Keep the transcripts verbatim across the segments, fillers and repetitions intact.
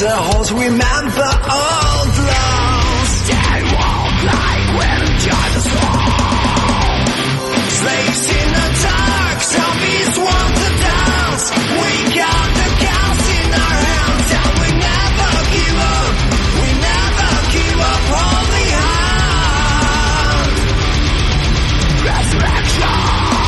the halls, remember old loves. They won't play when the judges fall. Slaves in the dark, zombies want to dance. We got the counts in our hands, and we never give up. We never give up, holy hand. Resurrection.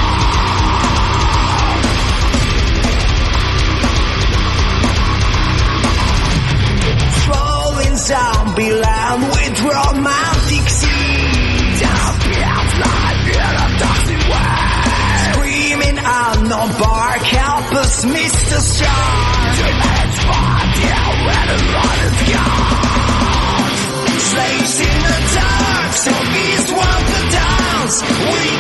Rolling zombie land with romantic scenes. Champions life in a toxic way. Screaming out, no bark, help us, Mister Shark. Too much fun, yeah, when the run is gone. Slaves in the dark, zombies want to dance. We